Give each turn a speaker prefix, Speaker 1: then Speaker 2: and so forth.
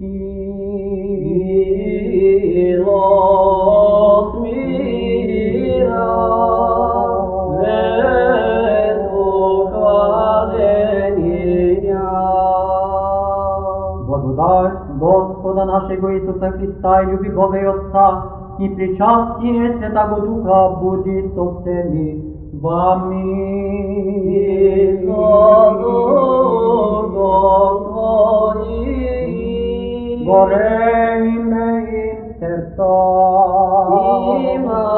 Speaker 1: Milost mira,
Speaker 2: Благодать Господа нашего Иисуса Христа и люби Бога и Отца, и причастие Святого Духа будет со всеми вами.
Speaker 1: и со Духом Твоим.
Speaker 2: Горе имеем сердца,
Speaker 1: Има